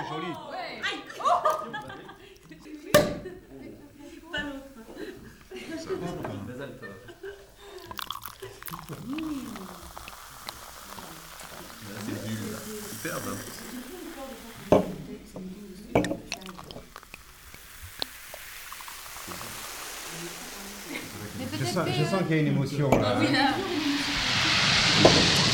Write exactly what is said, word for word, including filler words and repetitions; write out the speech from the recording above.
c'est joli. Ouais. Aïe. Pas l'autre. C'est du superbe. Mais Je peut-être sens, que- je sens qu'il y a une émotion là. Ah oui, là.